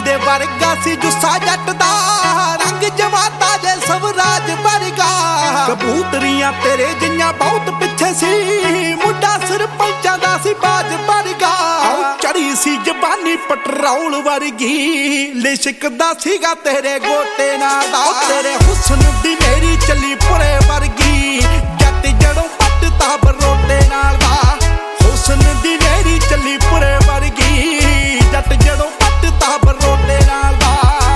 दे वर्गा सी जुस्सा जट दा रंग जमाता जे स्वराज वर्गा कबूतरियां तेरे जियां बहुत पिछे सी मुंडा सरपंचां दा सी बाज वर्गा चढ़ी सी जबानी पटरौल वर्गी लिशकदा सीगा तेरे गोटे नाल दा तेरे हुस्न दी मेरी चली पुरे वर्गी जट जड़ों पटता बरोटे नाल दा हुस्न दी मेरी चली पुरे वर्गी जट जड़ों पटता बरोटे नाल दा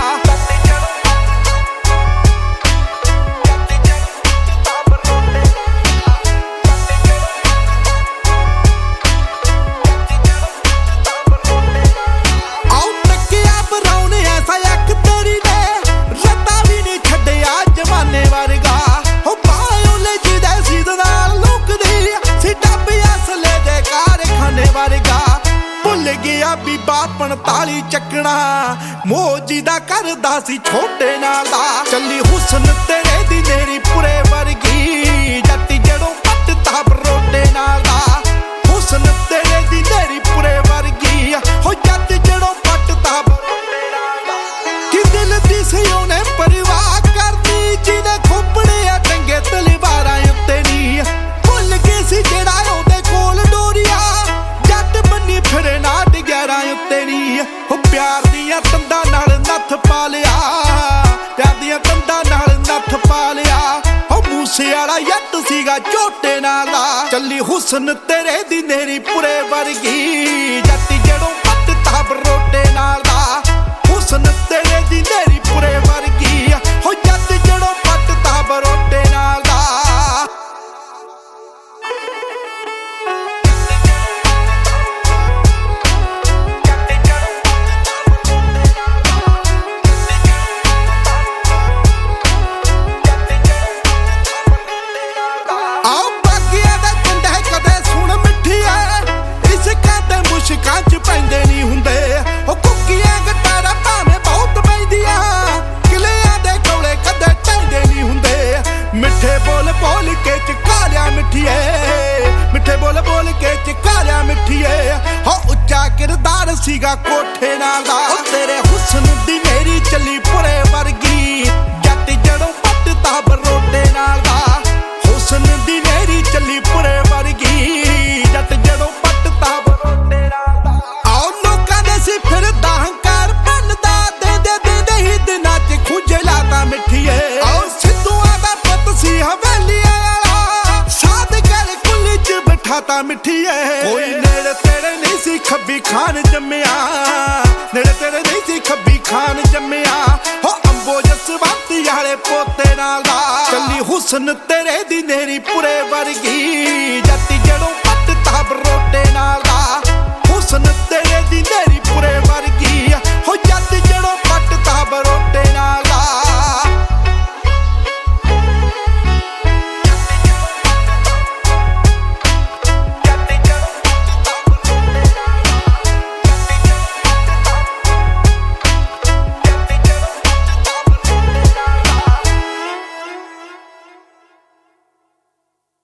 ताली चकना मोजी दा करदा सी छोटे नाल दा चली हुस्न तेरे दी नेरी पुरे वर्गी जट जड़ों पटता बरोटे नाल दा हुस्न तेरे दी नेरी पुरे वर्गी हो जट जड़ों पटता बरोटे नाल दा कि दिल दी सी ओने परवाह करनी जिने खोपड़े टंगे तलवारां उत्ते नी भुल गए सी जेड़ा ओदे कोल डोरिया जट बन्नी फिरे ना डिग्यारां उत्ते नी प्यार दियां तंदा नाल नथ पा लिया प्यार दियां तंदा नाल नथ पा लिया ओ मूसे वाला जट सीगा झोटे नाल चली हुस्न तेरे दी नेरी पुरे वर्गी जट जड़ों पटता बरोटे नाल हुस्न तेरे दी नेरी पुरे वर्गी हो जट जड़ों पटता बरोटे नाल मिठे बोल बोल के चिकालिया मिठिए हो उच्चा किरदार सीगा कोठे नाल दा तेरे हुस्न दी मेरी चली पुरे वर्गी जट जड़ों पटता बरोटे नाल दा हुस्न दी मेरी चली पुरे वर्गी जट जड़ों पटता बरोटे नाल दा आओ लोकां दे सी फिरदा हंकार बनदा दे ही दिनां च खुजलाता मिठिए आओ सिद्धूआं दा पुत सी हवेली खाता मिठिए कोई नेड़े तेरे नहीं सी खब्बी खान जम्मिया नेड़े तेरे नहीं सी खब्बी खान जम्मिया हो अंबो जसवंती वाले पोते नाल दा चली हुस्न तेरे दी नेरी पुरे वर्गी जट जड़ों पटता बरोटे नाल दा हुस्न तेरे दी नेरी पुरे वर्गी हो जट जड़ों पटता बरोटे